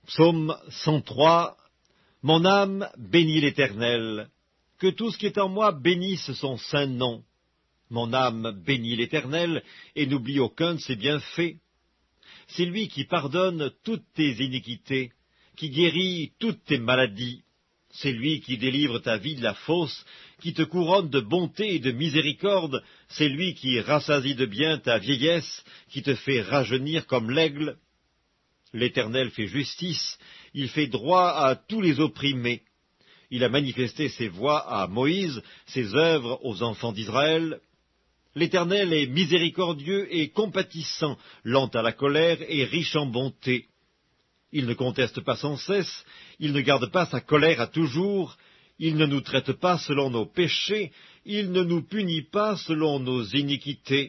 Psaume 103. Mon âme bénit l'Éternel. Que tout ce qui est en moi bénisse son saint nom. Mon âme bénit l'Éternel et n'oublie aucun de ses bienfaits. C'est lui qui pardonne toutes tes iniquités, qui guérit toutes tes maladies. C'est lui qui délivre ta vie de la fosse, qui te couronne de bonté et de miséricorde. C'est lui qui rassasie de bien ta vieillesse, qui te fait rajeunir comme l'aigle. L'Éternel fait justice, il fait droit à tous les opprimés. Il a manifesté ses voies à Moïse, ses œuvres aux enfants d'Israël. L'Éternel est miséricordieux et compatissant, lent à la colère et riche en bonté. Il ne conteste pas sans cesse, il ne garde pas sa colère à toujours, il ne nous traite pas selon nos péchés, il ne nous punit pas selon nos iniquités.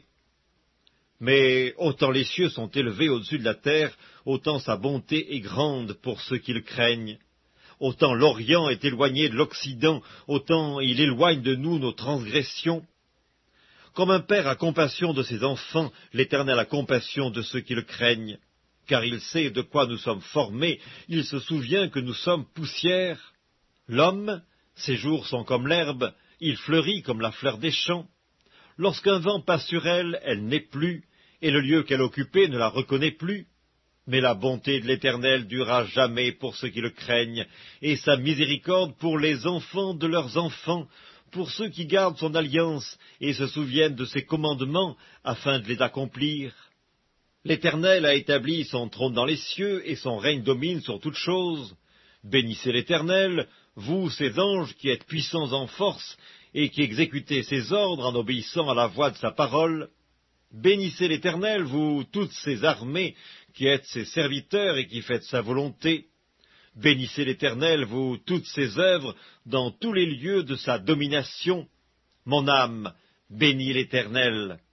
Mais autant les cieux sont élevés au-dessus de la terre, autant sa bonté est grande pour ceux qui le craignent. Autant l'Orient est éloigné de l'Occident, autant il éloigne de nous nos transgressions. Comme un père a compassion de ses enfants, l'Éternel a compassion de ceux qui le craignent. Car il sait de quoi nous sommes formés, il se souvient que nous sommes poussière. L'homme, ses jours sont comme l'herbe, il fleurit comme la fleur des champs. Lorsqu'un vent passe sur elle, elle n'est plus, et le lieu qu'elle occupait ne la reconnaît plus. Mais la bonté de l'Éternel durera jamais pour ceux qui le craignent, et sa miséricorde pour les enfants de leurs enfants, pour ceux qui gardent son alliance et se souviennent de ses commandements afin de les accomplir. L'Éternel a établi son trône dans les cieux, et son règne domine sur toutes choses. Bénissez l'Éternel, vous, ses anges, qui êtes puissants en force, et qui exécutez ses ordres en obéissant à la voix de sa parole. Bénissez l'Éternel, vous, toutes ses armées, qui êtes ses serviteurs et qui faites sa volonté. Bénissez l'Éternel, vous, toutes ses œuvres, dans tous les lieux de sa domination. Mon âme, bénis l'Éternel.